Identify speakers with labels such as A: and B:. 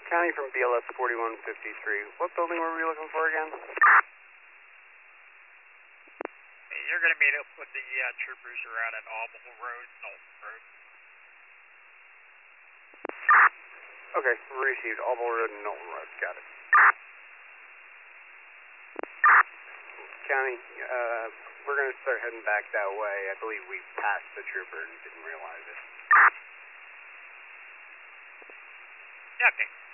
A: County from BLS 4153. What building were we looking for again?
B: You're going to meet up with the troopers around at Auburn Road, Knowlton Road.
A: Okay, received. Auburn Road and Knowlton Road. Got it. County, we're going to start heading back that way. I believe we passed the trooper and didn't realize it.
B: Yeah, okay.